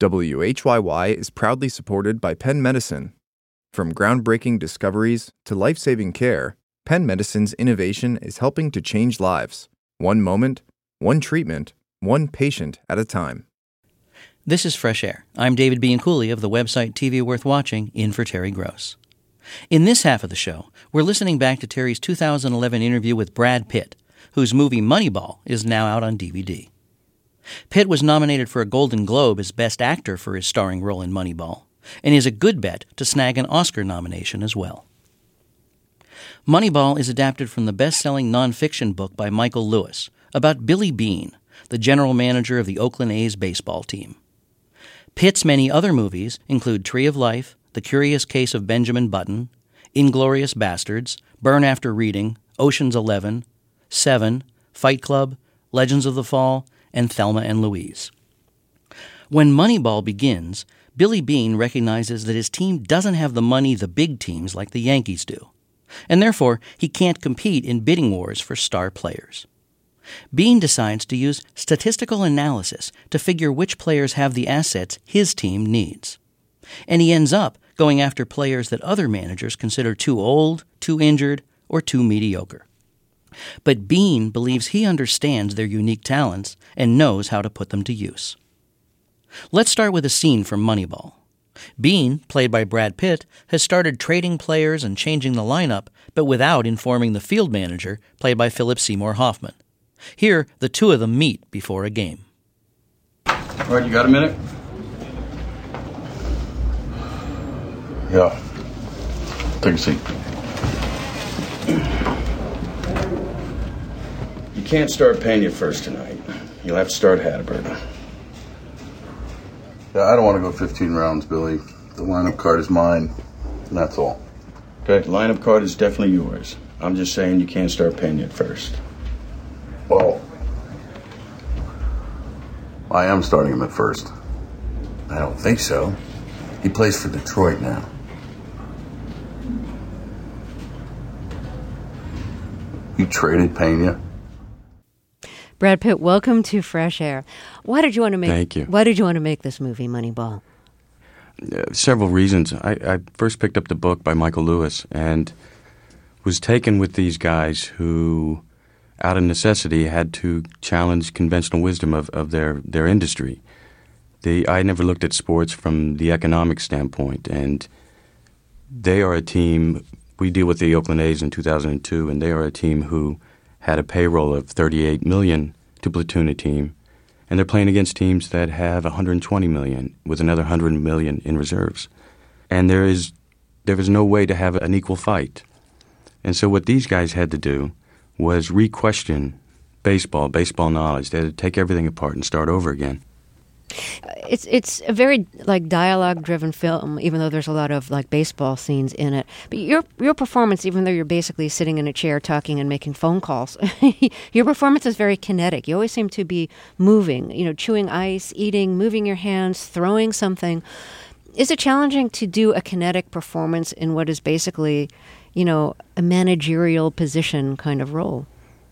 WHYY is proudly supported by Penn Medicine. From groundbreaking discoveries to life-saving care, Penn Medicine's innovation is helping to change lives. One moment, one treatment, one patient at a time. This is Fresh Air. I'm David Bianculli of the website TV Worth Watching, in for Terry Gross. In this half of the show, we're listening back to Terry's 2011 interview with Brad Pitt, whose movie Moneyball is now out on DVD. Pitt was nominated for a Golden Globe as Best Actor for his starring role in Moneyball, and is a good bet to snag an Oscar nomination as well. Moneyball is adapted from the best-selling nonfiction book by Michael Lewis about Billy Beane, the general manager of the Oakland A's baseball team. Pitt's many other movies include Tree of Life, The Curious Case of Benjamin Button, Inglourious Bastards, Burn After Reading, Ocean's 11, Seven, Fight Club, Legends of the Fall, and Thelma and Louise. When Moneyball begins, Billy Beane recognizes that his team doesn't have the money the big teams like the Yankees do, and therefore he can't compete in bidding wars for star players. Beane decides to use statistical analysis to figure which players have the assets his team needs. And he ends up going after players that other managers consider too old, too injured, or too mediocre. But Beane believes he understands their unique talents and knows how to put them to use. Let's start with a scene from Moneyball. Beane, played by Brad Pitt, has started trading players and changing the lineup, but without informing the field manager, played by Philip Seymour Hoffman. Here, the two of them meet before a game. All right, you got a minute? Yeah. Take a seat. You can't start Pena first tonight. You'll have to start Hatterberg. Yeah, I don't want to go 15 rounds, Billy. The lineup card is mine, and that's all. Okay, the lineup card is definitely yours. I'm just saying you can't start Pena at first. Well, I am starting him at first. I don't think so. He plays for Detroit now. You traded Pena? Brad Pitt, welcome to Fresh Air. Why did you want to make? Thank you. Why did you want to make this movie, Moneyball? Several reasons. I first picked up the book by Michael Lewis and was taken with these guys who, out of necessity, had to challenge conventional wisdom of their industry. I never looked at sports from the economic standpoint, and they are a team. We deal with the Oakland A's in 2002, and they are a team who had a payroll of $38 million to platoon a team, and they're playing against teams that have $120 million with another $100 million in reserves. And there is no way to have an equal fight. And so what these guys had to do was re-question baseball knowledge. They had to take everything apart and start over again. It's a very dialogue-driven film, even though there's a lot of baseball scenes in it. But your performance, even though you're basically sitting in a chair talking and making phone calls, your performance is very kinetic. You always seem to be moving, chewing ice, eating, moving your hands, throwing something. Is it challenging to do a kinetic performance in what is basically, a managerial position kind of role?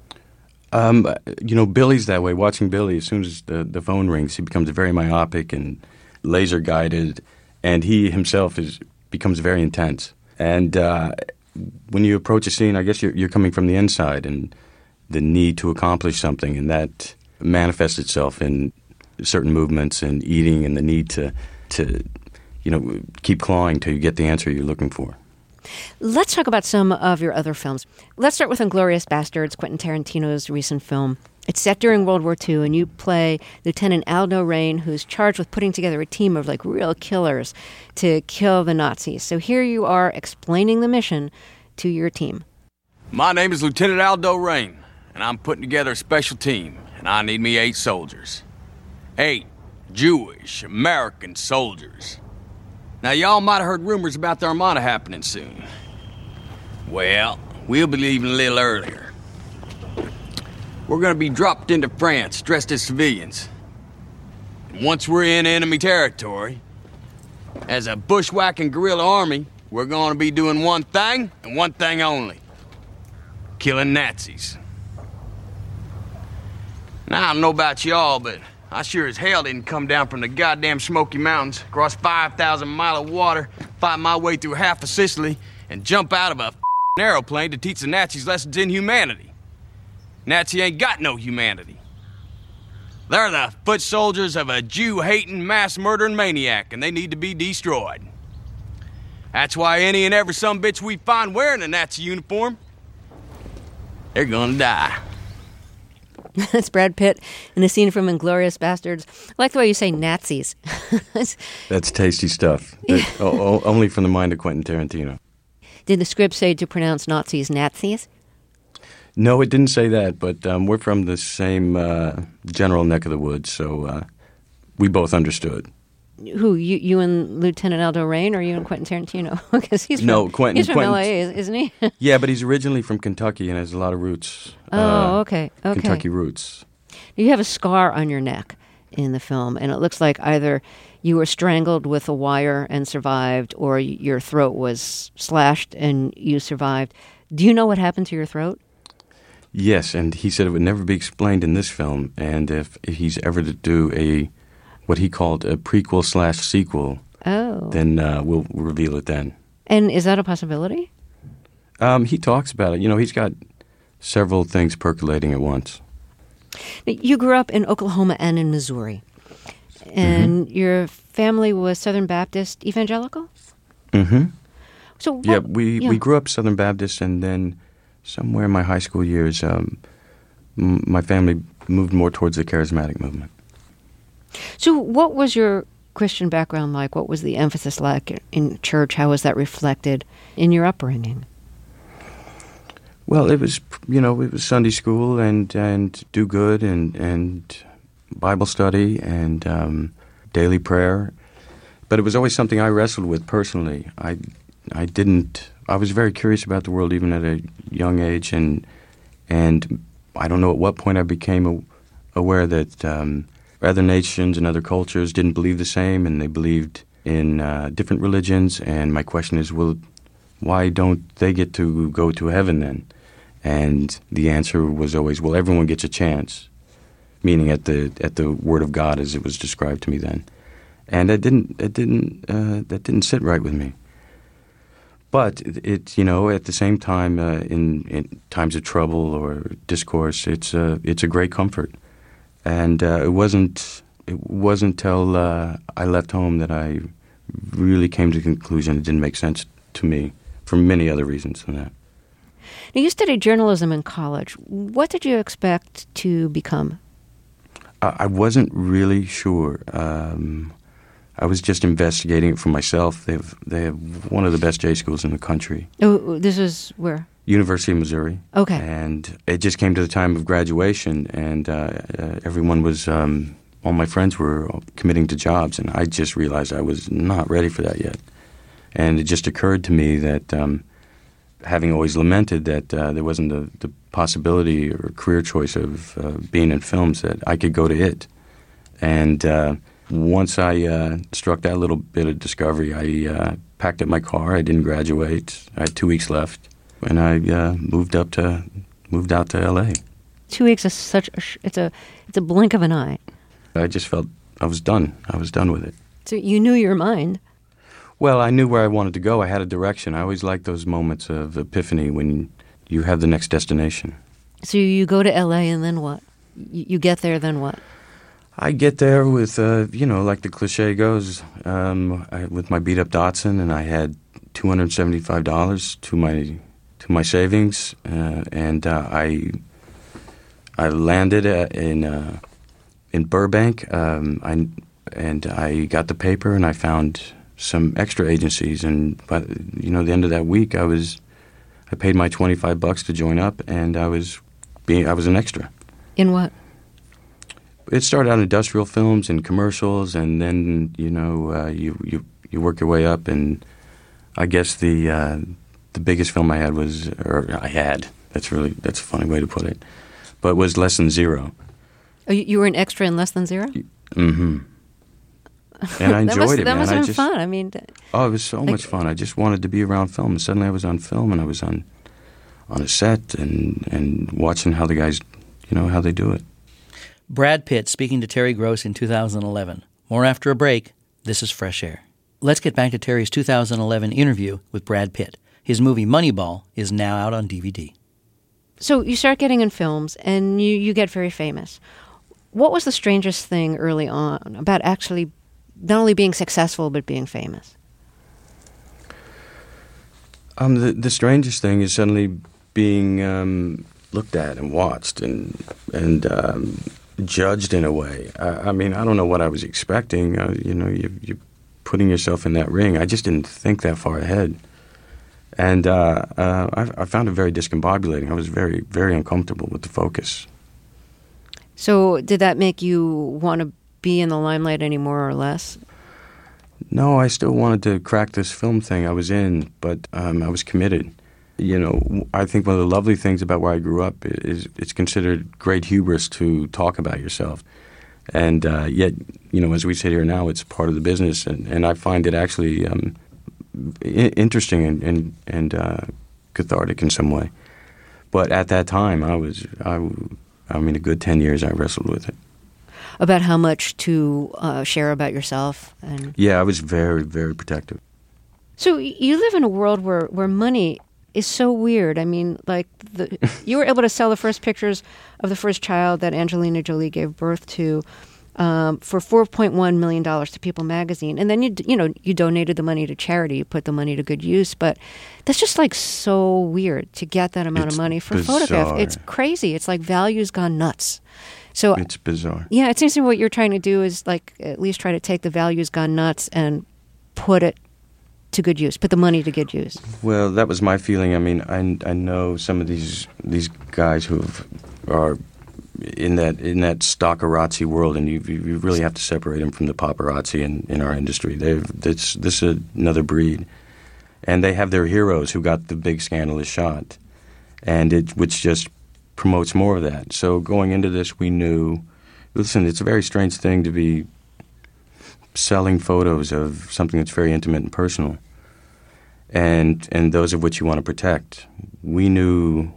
Billy's that way. Watching Billy, as soon as the phone rings, he becomes very myopic and laser guided, and he himself becomes very intense. And when you approach a scene, I guess you're coming from the inside, and the need to accomplish something, and that manifests itself in certain movements and eating, and the need to keep clawing till you get the answer you're looking for. Let's talk about some of your other films. Let's start with Inglourious Bastards, Quentin Tarantino's recent film. It's set during World War II, and you play Lieutenant Aldo Raine, who's charged with putting together a team of real killers to kill the Nazis. So here you are explaining the mission to your team. My name is Lieutenant Aldo Raine, and I'm putting together a special team, and I need me 8 soldiers. 8 Jewish American soldiers. Now, y'all might have heard rumors about the Armada happening soon. Well, we'll be leaving a little earlier. We're gonna be dropped into France, dressed as civilians. And once we're in enemy territory, as a bushwhacking guerrilla army, we're gonna be doing one thing, and one thing only. Killing Nazis. Now, I don't know about y'all, but I sure as hell didn't come down from the goddamn Smoky Mountains, cross 5,000 mile of water, fight my way through half of Sicily, and jump out of a aeroplane to teach the Nazis lessons in humanity. Nazi ain't got no humanity. They're the foot soldiers of a Jew-hating, mass-murdering maniac, and they need to be destroyed. That's why any and every sumbitch we find wearing a Nazi uniform, they're gonna die. That's Brad Pitt in a scene from Inglourious Bastards. I like the way you say Nazis. That's tasty stuff. Only from the mind of Quentin Tarantino. Did the script say to pronounce Nazis Nazis? No, it didn't say that, but we're from the same general neck of the woods, so we both understood. Who, you and Lieutenant Aldo Raine, or you and Quentin Tarantino? Because he's from L.A., isn't he? Yeah, but he's originally from Kentucky and has a lot of roots. Okay. Kentucky roots. You have a scar on your neck in the film, and it looks like either you were strangled with a wire and survived, or your throat was slashed and you survived. Do you know what happened to your throat? Yes, and he said it would never be explained in this film, and if he's ever to do what he called a prequel/sequel, then we'll reveal it then. And is that a possibility? He talks about it. You know, he's got several things percolating at once. You grew up in Oklahoma and in Missouri, and your family was Southern Baptist evangelical? Mm-hmm. So we grew up Southern Baptist, and then somewhere in my high school years, my family moved more towards the charismatic movement. So what was your Christian background like? What was the emphasis like in church? How was that reflected in your upbringing? Well, it was Sunday school and do good and Bible study and daily prayer. But it was always something I wrestled with personally. I was very curious about the world even at a young age, and I don't know at what point I became aware that other nations and other cultures didn't believe the same, and they believed in different religions. And my question is, well, why don't they get to go to heaven then? And the answer was always, well, everyone gets a chance, meaning at the Word of God as it was described to me then. And that didn't sit right with me. But it at the same time, in times of trouble or discourse, it's a great comfort. And it wasn't till I left home that I really came to the conclusion it didn't make sense to me for many other reasons than that. Now, you studied journalism in college. What did you expect to become? I wasn't really sure. I was just investigating it for myself. They have one of the best J schools in the country. Oh, this is where? University of Missouri. Okay. And it just came to the time of graduation, and everyone was, all my friends were committing to jobs, and I just realized I was not ready for that yet. And it just occurred to me that, having always lamented that there wasn't the possibility or career choice of being in films, that I could go to it. And once I struck that little bit of discovery, I packed up my car. I didn't graduate. I had 2 weeks left. And I moved out to L.A. 2 weeks is it's a blink of an eye. I just felt I was done. I was done with it. So you knew your mind. Well, I knew where I wanted to go. I had a direction. I always like those moments of epiphany when you have the next destination. So you go to L.A. and then what? You get there, then what? I get there with, like the cliche goes, with my beat-up Datsun, and I had $275 to my savings, and I landed in Burbank, and I got the paper, and I found some extra agencies, and by the end of that week, I paid my $25 to join up, and I was an extra. In what? It started out in industrial films and commercials, and then you work your way up, and I guess the biggest film I had that's a funny way to put it, but was Less Than Zero. Oh, you were an extra in Less Than Zero? Mm-hmm. And I enjoyed it, man. That must have been fun. I mean, it was so much fun. I just wanted to be around film, and suddenly I was on film, and I was on a set and watching how the guys, how they do it. Brad Pitt speaking to Terry Gross in 2011. More after a break. This is Fresh Air. Let's get back to Terry's 2011 interview with Brad Pitt. His movie Moneyball is now out on DVD. So you start getting in films, and you get very famous. What was the strangest thing early on about actually not only being successful, but being famous? The strangest thing is suddenly being looked at and watched and judged in a way. I mean, I don't know what I was expecting. You're putting yourself in that ring. I just didn't think that far ahead. And I found it very discombobulating. I was very, very uncomfortable with the focus. So did that make you want to be in the limelight any more or less? No, I still wanted to crack this film thing I was in, but I was committed. I think one of the lovely things about where I grew up is it's considered great hubris to talk about yourself. And yet, as we sit here now, it's part of the business. And I find it actually interesting and cathartic in some way. But at that time, a good 10 years I wrestled with it. About how much to share about yourself? Yeah, I was very, very protective. So you live in a world where money is so weird. I mean, like, you were able to sell the first pictures of the first child that Angelina Jolie gave birth to for $4.1 million to People magazine. And then, you donated the money to charity. You put the money to good use. But that's just, like, so weird to get that amount of money for a photograph. It's crazy. It's like value's gone nuts. So it's bizarre. Yeah, it seems to me what you're trying to do is, like, at least try to take the value's gone nuts and put it to good use, put the money to good use. Well, that was my feeling. I mean, I know some of these guys who are in that stockerazzi world, and you really have to separate them from the paparazzi in our industry. This is another breed, and they have their heroes who got the big scandalous shot, and which just promotes more of that. So going into this, we knew. Listen, it's a very strange thing to be selling photos of something that's very intimate and personal, and those of which you want to protect. We knew,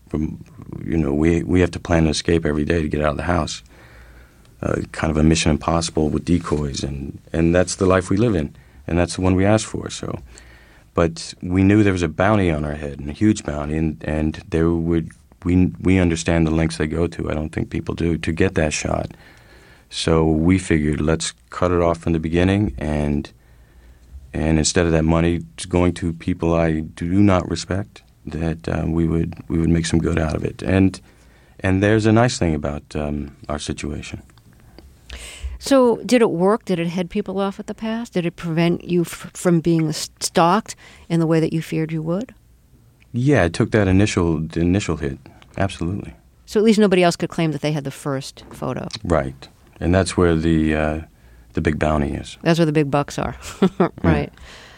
we have to plan an escape every day to get out of the house, kind of a mission impossible with decoys, and that's the life we live in, and that's the one we asked for. So, but we knew there was a bounty on our head, and a huge bounty, and there would we understand the lengths they go to. I don't think people do to get that shot. So we figured, let's cut it off from the beginning, and instead of that money going to people I do not respect, that we would make some good out of it. And there's a nice thing about our situation. So did it work? Did it head people off at the pass? Did it prevent you from being stalked in the way that you feared you would? Yeah, it took that initial hit. Absolutely. So at least nobody else could claim that they had the first photo. Right. And that's where the big bounty is. That's where the big bucks are. Right.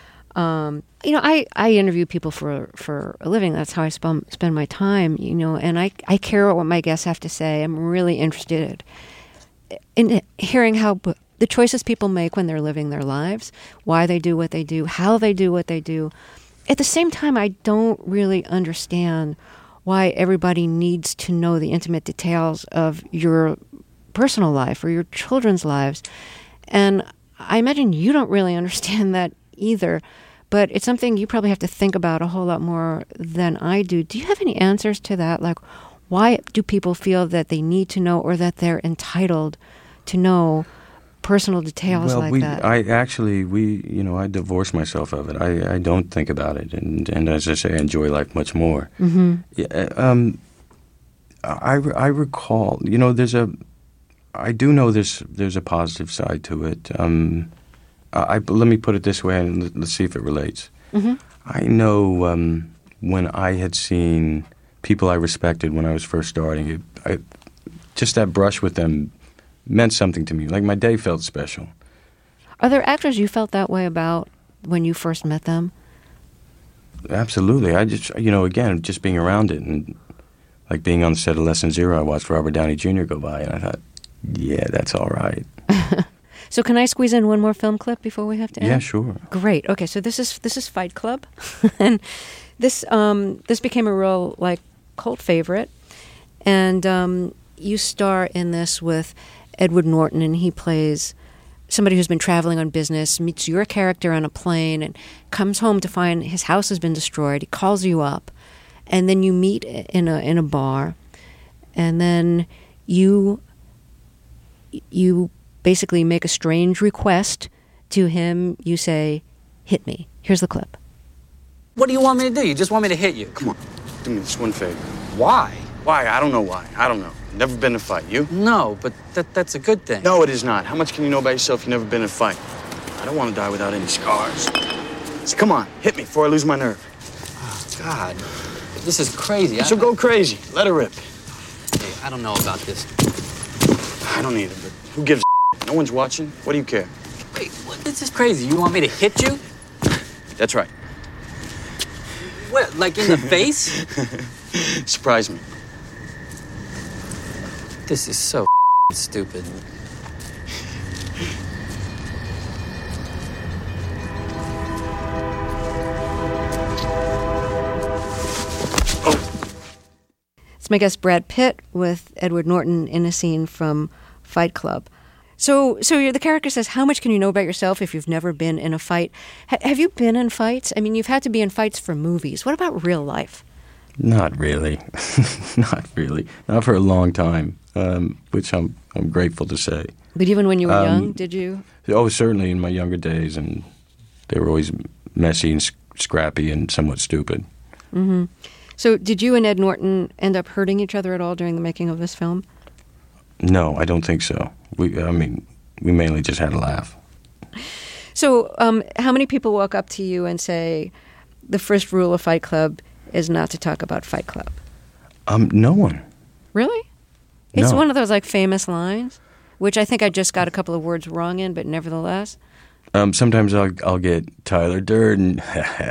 I interview people for a living. That's how I spend my time, and I care what my guests have to say. I'm really interested in hearing how the choices people make when they're living their lives, why they do what they do, how they do what they do. At the same time, I don't really understand why everybody needs to know the intimate details of your personal life or your children's lives. And I imagine you don't really understand that either, but it's something you probably have to think about a whole lot more than I do. Do you have any answers to that? Like, why do people feel that they need to know or that they're entitled to know personal details like that? I divorced myself of it. I don't think about it, and as I say, I enjoy life much more. Mm-hmm. Yeah, I recall, I do know there's a positive side to it. Let me put it this way, and let's see if it relates. Mm-hmm. I know when I had seen people I respected when I was first starting, just that brush with them meant something to me. Like, my day felt special. Are there actors you felt that way about when you first met them? Absolutely. I just, again, just being around it, and like being on the set of Lesson Zero, I watched Robert Downey Jr. go by, and I thought, yeah, that's all right. So can I squeeze in one more film clip before we have to end? Yeah, sure. Great. Okay, so this is Fight Club, and this became a real cult favorite, and you star in this with Edward Norton, and he plays somebody who's been traveling on business, meets your character on a plane, and comes home to find his house has been destroyed. He calls you up, and then you meet in a bar, and then you basically make a strange request to him. You say, "Hit me." Here's the clip. What do you want me to do? You just want me to hit you? Come on, do me this one favor. Why? Why? I don't know why. I don't know. Never been in a fight. You? No, but that's a good thing. No, it is not. How much can you know about yourself? You've never been in a fight. I don't want to die without any scars. So come on, hit me before I lose my nerve. Oh, God. This is crazy. So go crazy. Let her rip. Hey, I don't know about this. I don't either, but who gives a No one's watching. What do you care? Wait, this is crazy. You want me to hit you? That's right. What, like in the face? Surprise me. This is so stupid. It's my guest Brad Pitt with Edward Norton in a scene from Fight Club. So the character says, how much can you know about yourself if you've never been in a fight? Have you been in fights? I mean, you've had to be in fights for movies. What about real life? Not really. Not really. Not for a long time, which I'm grateful to say. But even when you were young, did you? Oh, certainly in my younger days, and they were always messy and scrappy and somewhat stupid. Mm-hmm. So did you and Ed Norton end up hurting each other at all during the making of this film? No, I don't think so. We mainly just had a laugh. So how many people walk up to you and say, the first rule of Fight Club is not to talk about Fight Club? No one. Really? It's No. one of those like famous lines, which I think I just got a couple of words wrong in, but nevertheless. Sometimes I'll get Tyler Durden,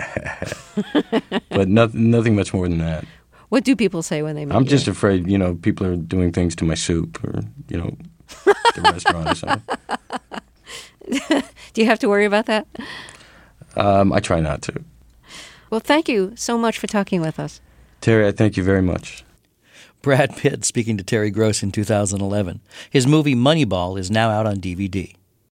but nothing much more than that. What do people say when they meet I'm you? just afraid, people are doing things to my soup or, the restaurant or something. Do you have to worry about that? I try not to. Well, thank you so much for talking with us. Terry, I thank you very much. Brad Pitt speaking to Terry Gross in 2011. His movie Moneyball is now out on DVD.